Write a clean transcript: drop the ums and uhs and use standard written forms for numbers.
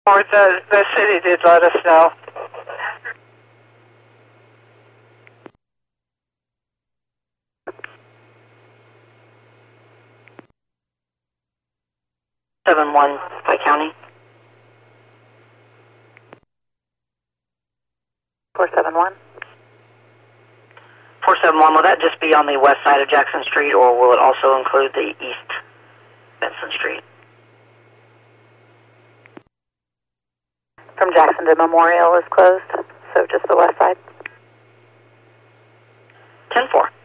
Or the city did let us know. Seven one by county. 471. 471, will that just be on the west side of Jackson Street, or will it also include the east Benson Street? From Jackson to Memorial is closed, so just the west side. 10-4.